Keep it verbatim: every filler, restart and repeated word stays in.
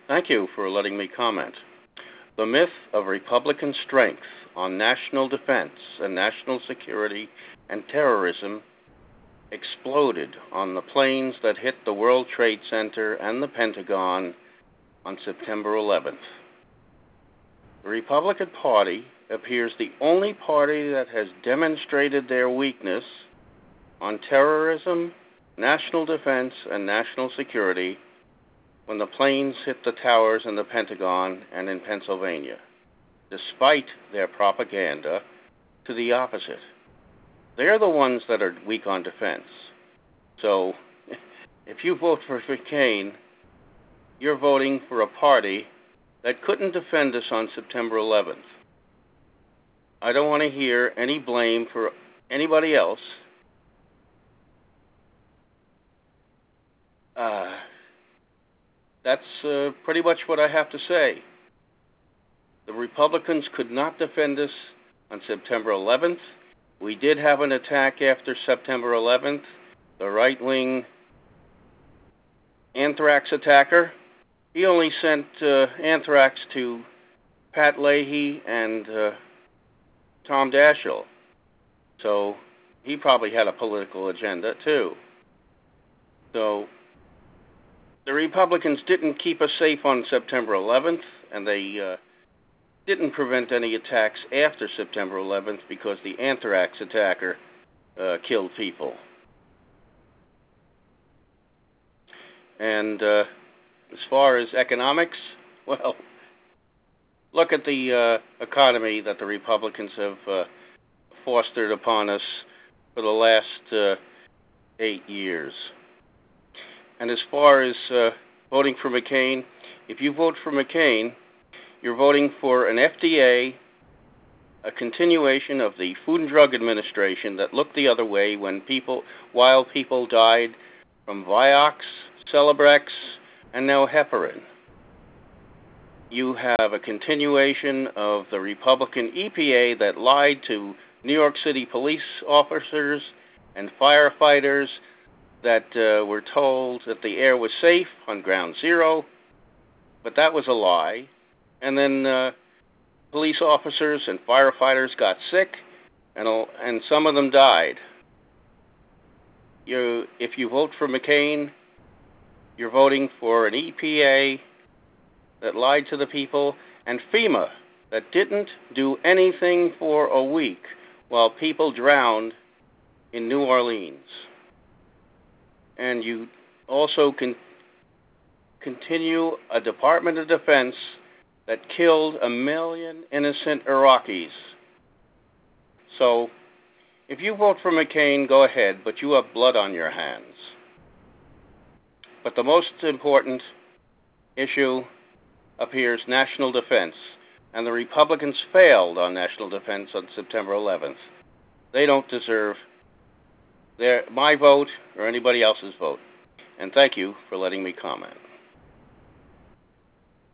Thank you for letting me comment. The myth of Republican strength on national defense and national security and terrorism exploded on the planes that hit the World Trade Center and the Pentagon on September eleventh. The Republican Party appears the only party that has demonstrated their weakness on terrorism, national defense, and national security when the planes hit the towers in the Pentagon and in Pennsylvania, despite their propaganda to the opposite. They're the ones that are weak on defense. So if you vote for McCain, you're voting for a party that couldn't defend us on September eleventh. I don't want to hear any blame for anybody else. Uh, that's uh, pretty much what I have to say. The Republicans could not defend us on September eleventh. We did have an attack after September eleventh. The right-wing anthrax attacker, he only sent uh, anthrax to Pat Leahy and uh, Tom Daschle. So he probably had a political agenda too. So the Republicans didn't keep us safe on September eleventh, and they uh, didn't prevent any attacks after September eleventh because the anthrax attacker uh, killed people. And uh, as far as economics, well, look at the uh, economy that the Republicans have uh, fostered upon us for the last uh, eight years. And as far as uh, voting for McCain, if you vote for McCain, you're voting for an F D A, a continuation of the Food and Drug Administration that looked the other way when people, while people died from Vioxx, Celebrex, and now heparin. You have a continuation of the Republican E P A that lied to New York City police officers and firefighters that uh, were told that the air was safe on ground zero, but that was a lie. And then uh, police officers and firefighters got sick, and and some of them died. You, if you vote for McCain, you're voting for an E P A that lied to the people, and FEMA that didn't do anything for a week while people drowned in New Orleans. And you also can continue a Department of Defense that killed a million innocent Iraqis. So if you vote for McCain, go ahead, but you have blood on your hands. But the most important issue appears national defense, and the Republicans failed on national defense on September eleventh. They don't deserve their, my vote or anybody else's vote. And thank you for letting me comment.